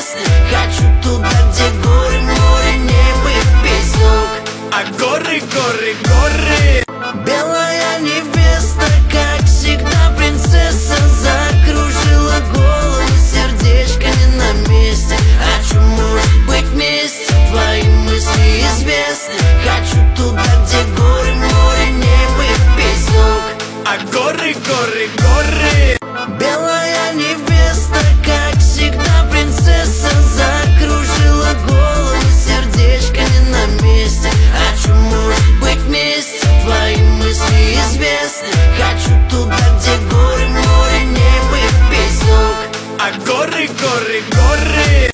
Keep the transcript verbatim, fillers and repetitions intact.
неизвестный. Хочу туда, где горы, море, небо и песок. А горы, горы, горы. Белая невеста, как всегда принцесса, закружила голову, сердечко не на месте. А чё может быть вместе, твои мысли известны. Хочу туда, где горы, море, небо и песок. А горы, горы, горы. Белая невеста, как всегда принцесса, закружила голову, сердечко не на месте. А чё может быть вместе, твои мысли известны.